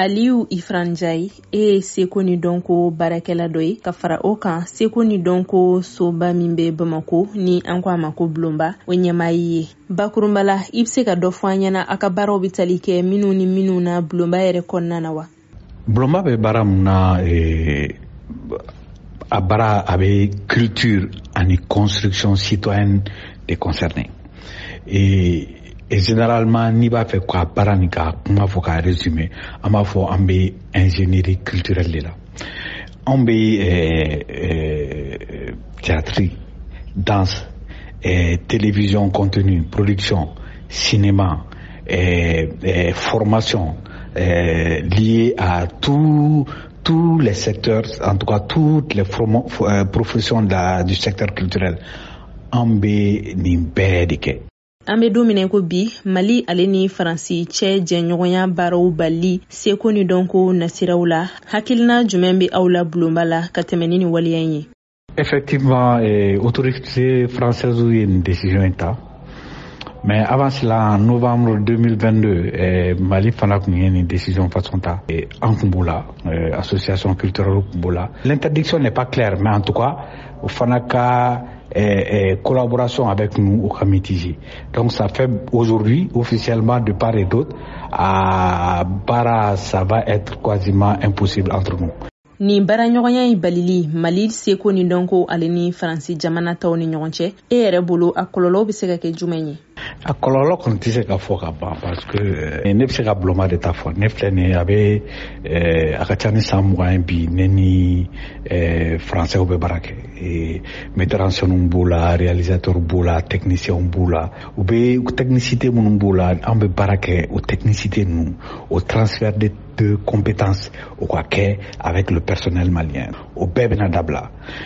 Aliou Ifran Ndiaye e seko ni donko barakela doi ka fara o kan seko ni donko soba min be Bamako ni an ko amako Blomba o ɲɛmaayi ye. Bakurumbala i bɛ se ka dɔ fɔ an ɲɛna a ka baaraw bɛ tali kɛ minnu ni minnu na Blomba yɛrɛ kɔnɔna na wa? Blomba bɛ baara mun na a baara a bɛ culture ani construction citoyenne des concernés. Et généralement n'i b'a fɛ ka baara nin ka kuma fɔ k'a résumer an b'a fɔ an bɛ ingénierie culturelle de la. An bɛ théâtre, danse, télévision contenu, production, cinéma, formation liée à tous les secteurs, en tout cas toutes les professions du secteur culturel. An bɛ nin bɛɛ de kɛ. An bɛ don min ko bi Mali ale ni Faransi cɛ jɛɲɔgɔnya baaraw bali seko ni dɔnko nasiraw la hakilina jumɛn bɛ aw la Blomba la ka tɛmɛ ni waleya in ye? Effectivement, autorité française ye une décision ta. Mais avant cela, en novembre 2022, Mali fana kun ye une décision façon ta. En Kumbola, association culturelle Kumbola. L'interdiction n'est pas claire, mais en tout cas, au Fanaka collaboration avec nous au Kamitiji. Donc ça fait aujourd'hui officiellement de part et d'autre à Bara, ça va être quasiment impossible entre nous. Ni bara ɲɔgɔnya in balili Mali seko ni dɔnko ale ni Faransi jamana taw ni ɲɔgɔn cɛ e yɛrɛ bolo a kɔlɔlɔ bɛ se ka kɛ jumɛn ye? A kɔlɔlɔ kɔni tɛ se ka fɔ ka ban parce que ne bɛ se ka Blomba de ta fɔ ne filɛ nin a bɛ a ka ca ni san 20 ye bi ne ni Français bɛ baara kɛ metteur en scène b'o la réalisateur b'o la technicien b'o la u bɛ technicité minnu b'o la an bɛ baara kɛ o technicité ninnu o transfert de compétences au quoi avec le personnel malien au bɛɛ bɛna dabila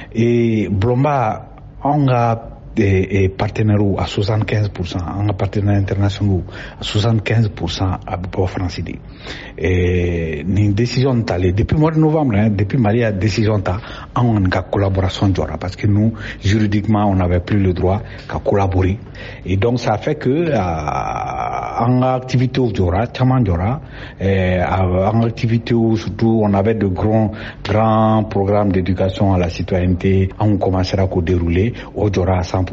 Blomba on a des partenaires à 75%, en partenaires internationaux à 75% à France. Une décision t'allait depuis le mois de novembre, depuis Mali a décision ta en collaboration d'ora parce que nous juridiquement on n'avait plus le droit qu'à collaborer et donc ça fait que en activité d'ora, chaman d'ora, en activité surtout on avait de grands programmes d'éducation à la citoyenneté, on commencera à dérouler au d'ora 100%.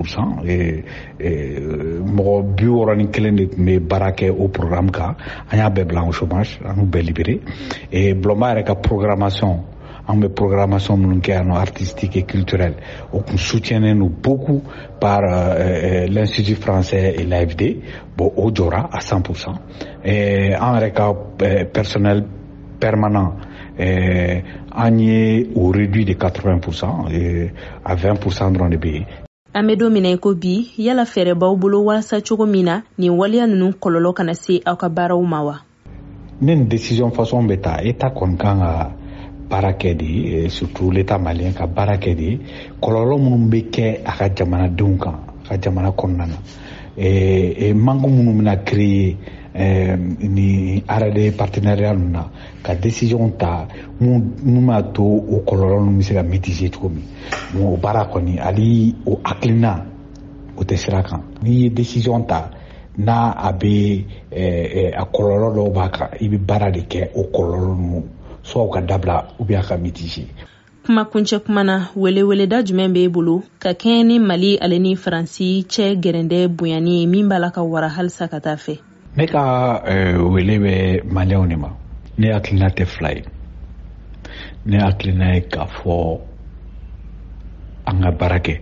Mɔgɔ 60 de tun bɛ baara kɛ o programme kan an y'a bɛɛ bila au chômage an y'u bɛɛ libéré et Blomba yɛrɛ ka programmation an bɛ programmation minnu kɛ yan artistique et culturelle o kun soutiennent nous beaucoup par l'Institut français et l'AFD bon o jɔra à 100% et an yɛrɛ ka personnel permanent an ye o réduit de 80% et à 20% dɔrɔn de bɛ yen. An bɛ don min ko bi yala fɛɛrɛ b'aw bolo walasa cogo min na nin waleya ninnu kɔlɔlɔ kana se aw ka baaraw ma wa? Ni nin décision façon bɛ ta État kɔni kan ka baara kɛ de surtout l'État malien ka baara kɛ de kɔlɔlɔ minnu bɛ kɛ a ka jamanadenw kan a ka jamana kɔnɔna na manque minnu bɛna créer ni arrêt partenariat ninnu na ka décision ta mun b'a to o kɔlɔlɔ ninnu bɛ se ka mitiger cogo min o baara kɔni hali o hakilina o tɛ sira kan n'i ye décision ta n'a a bɛ a kɔlɔlɔ dɔw b'a kan i bɛ baara de kɛ o kɔlɔlɔ ninnu soit ka dabila ou bien a ka mitiger. Kuma kuncɛ kuma na weleweleda jumɛn b'e bolo ka kɛɲɛ ni Mali ale ni Faransi cɛ gɛrɛndɛ bonyani ye min b'a la ka wara halisa ka taa fɛ? Ne ka wele bɛ maliyɛnw de ma ne hakilina tɛ fila ye ne hakilina ye k'a fɔ an ka baara kɛ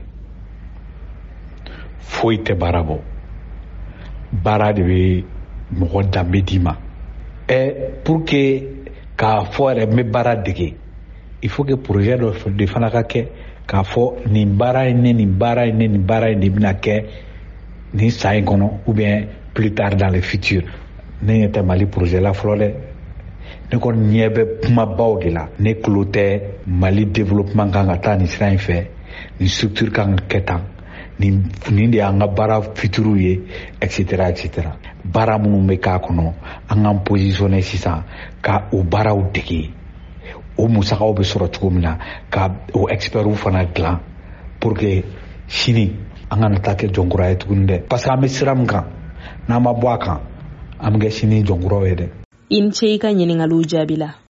foyi tɛ baara bɔ baara de bɛ mɔgɔ danbe d'i ma pour que k'a fɔ yɛrɛ n bɛ baara dege il faut que projet dɔ de fana ka kɛ k'a fɔ nin baara in ne nin baara in ne nin baara in de bɛna kɛ nin san in kɔnɔ ou bien plus tard dans le futur ne ɲɛ tɛ Mali projet la fɔlɔ dɛ ne kɔni ɲɛ bɛ kumabaw de la ne tulo tɛ Mali développement kan ka taa nin sira in fɛ nin structure kan ka kɛ tan nin de y'an ka baara futuriw ye etc. baara minnu bɛ k'a kɔnɔ an k'an positionner sisan ka o baaraw dege o musakaw bɛ sɔrɔ cogo min na ka o expertw fana dilan pour que sini an kana taa kɛ jɔnkura ye tuguni dɛ parce que an bɛ sira min kan n'an ma bɔ a kan an bɛ kɛ sini jɔnkuraw ye dɛ. i ni ce i ka ɲiningaliw jaabi la.